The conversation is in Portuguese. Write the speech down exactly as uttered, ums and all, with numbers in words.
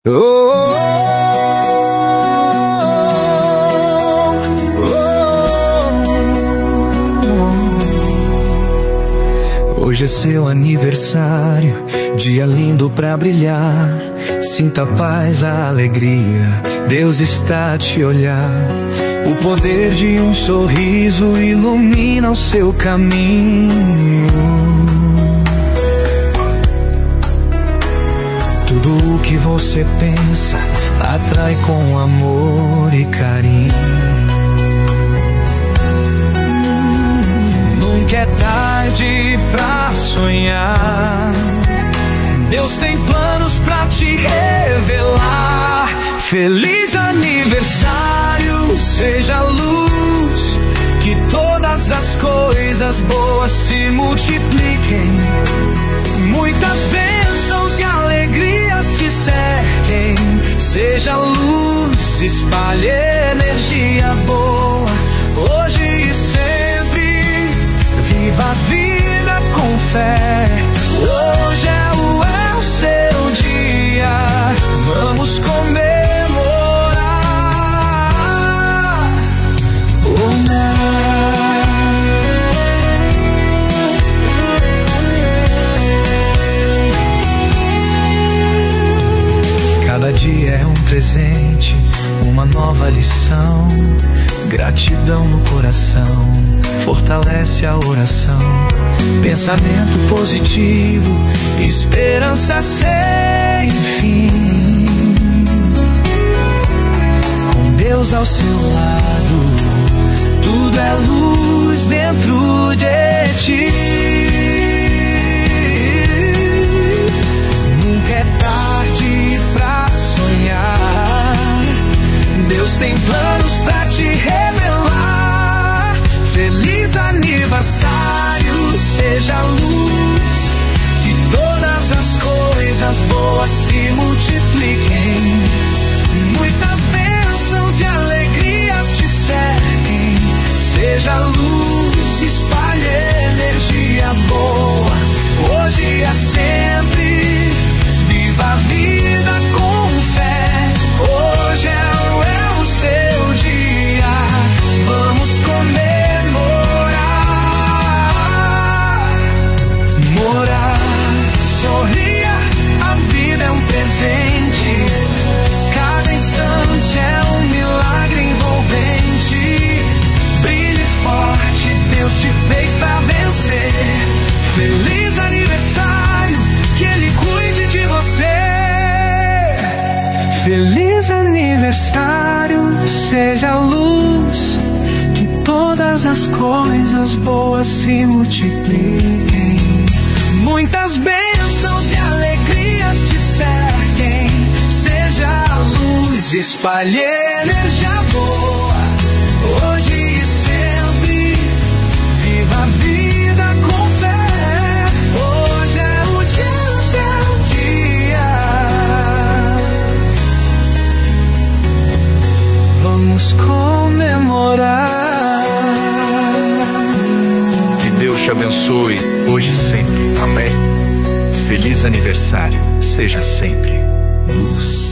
Oh, oh, oh. Hoje é seu aniversário, dia lindo pra brilhar. Sinta a paz, a alegria, Deus está a te olhar. O poder de um sorriso ilumina o seu caminho. Tudo o que você pensa atrai com amor e carinho. Nunca é tarde pra sonhar. Deus tem planos pra te revelar. Feliz aniversário, seja luz, que todas as coisas boas se multipliquem. Muitas bênçãos e alegrias te cerquem. Seja luz, espalhe energia boa. Hoje e sempre, viva a vida com fé. Hoje é o, é o seu dia, vamos comemorar. Oh, cada dia é um presente, uma nova lição. Gratidão no coração fortalece a oração. Pensamento positivo, esperança sem fim. Com Deus ao seu lado, tudo é luz dentro de ti. Nunca é tarde pra sonhar. Deus tem planos pra te revelar. Feliz aniversário, seja luz, que todas as coisas boas se multipliquem. Muitas bênçãos e alegrias te cerquem. Seja luz, espalhe energia boa. Hoje é sempre, viva a vida com fé. Hoje é o, é o seu dia, vamos comemorar. Morar, sorria, a vida é um presente. Cada instante é um milagre envolvente. Brilhe forte, Deus te fez pra vencer. Feliz aniversário, que Ele cuide de você. Feliz aniversário, seja luz, que todas as coisas boas se multipliquem. Muitas bênçãos e alegrias te cerquem. Seja a luz, espalhe energia boa. Hoje e sempre, viva a vida com fé. Hoje é o dia, o seu dia. Vamos comemorar. Que Deus te abençoe hoje e sempre. Amém. Feliz aniversário. Seja sempre luz.